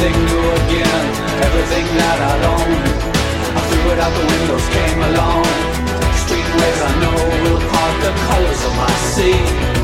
everything new again, everything that I'd owned. I threw it out the windows, came along. Streetways I know will part the colors of my sea.